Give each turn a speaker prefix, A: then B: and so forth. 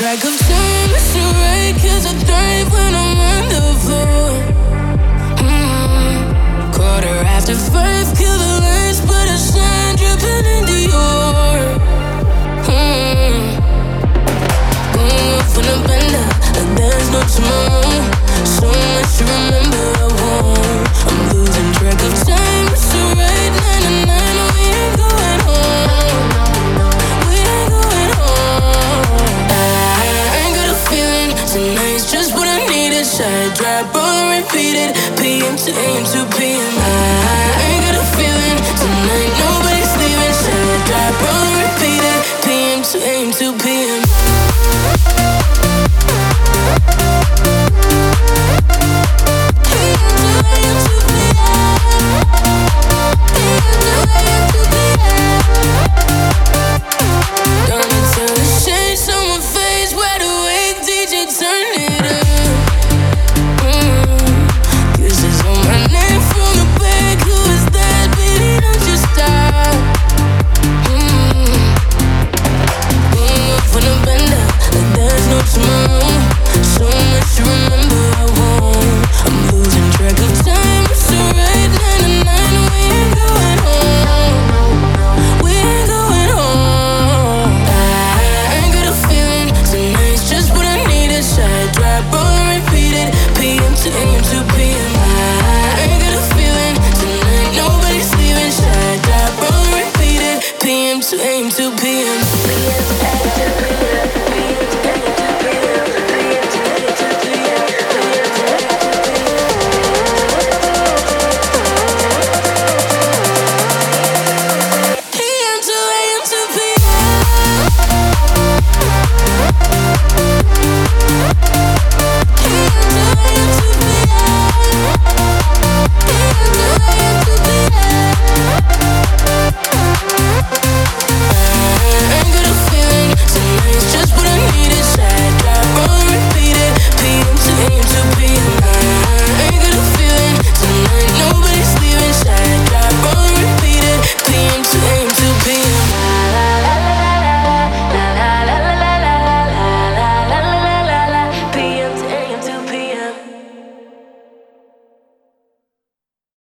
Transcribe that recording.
A: track of time, it's alright, 'cause I thrive when I'm on the floor. Quarter after 5, kill the lights, put a sign dripping in Dior. Going up on a bender, and there's no tomorrow. So much to remember.